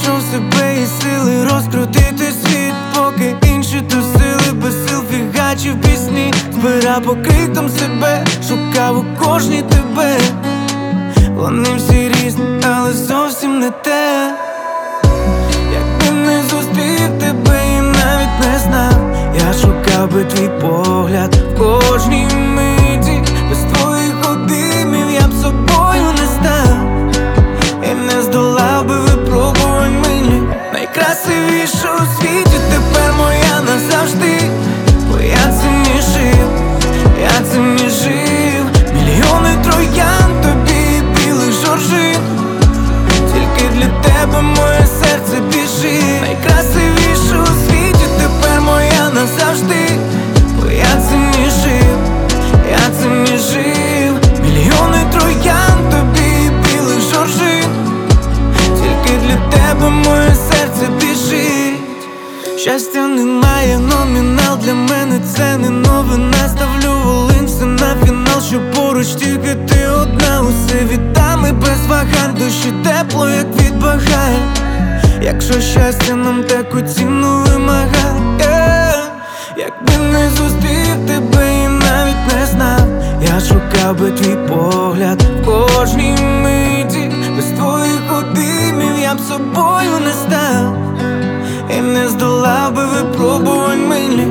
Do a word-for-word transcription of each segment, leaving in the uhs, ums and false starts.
знайшов себе і сили розкрутити світ, поки інші тусили без сил, фігачив пісні, збирав по крикам себе, шукав у кожній тебе. Вони всі різні, але зовсім не те. Якби не зустрів тебе і навіть не знав, я шукав би твій погляд в кожній миті. Без твоїх обіймів я б собою не став і не здолав би випробувань милі. Найкрасивіша у світі тепер моя назавжди, бо я ціннішив, я ціннішив. Мільйони троянд тобі і білих жоржин, тільки для тебе моє серце біжить. Найкрасивіша у світі тепер моя назавжди, бо я ціннішив, я ціннішив. Мільйони троянд тобі і білих жоржин, тільки для тебе моє серце біжить. Щастя немає, номінал для мене це не новина. Ставлю волинці на фінал, що поруч тільки ти одна. Усе віддам і без вагань, душі тепло, як від багань. Якщо щастя нам таку ціну вимагає, yeah. Якби не зустрів тебе і навіть не знав, я шукав би твій погляд в кожній миті. Без твоїх обіймів я б собою не став і не здолав би випробувань милі.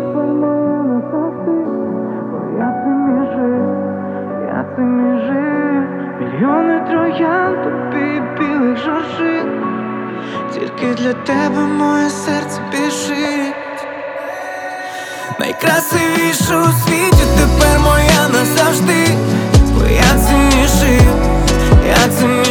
Я ціннішив, я ціннішив. Мільйони троянд тобі білих жоржин, тільки для тебе моє серце біжить. Найкрасивіша у світі тепер моя назавжди, бо я ціннішив, я ціннішив.